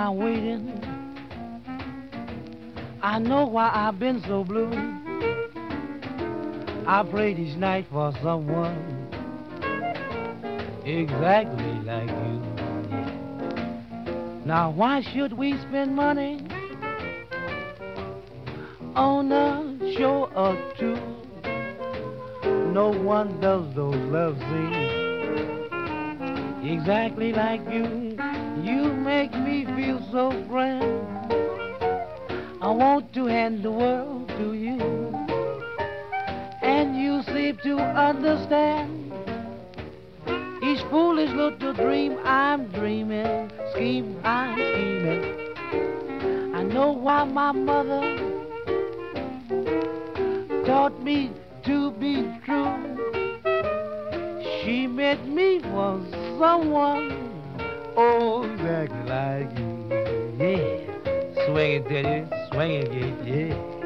I'm waiting. I know why I've been so blue. I prayed each night for someone exactly like you. Now why should we spend money on a show or two? No one does those love scenes exactly like you. You make me feel so grand. I want to hand the world to you, and you seem to understand each foolish little dream I'm dreaming, scheme I'm scheming. I know why my mother taught me to be true. She made me for someone, oh, exactly like you. Yeah, swing it, Teddy, swing it, yeah.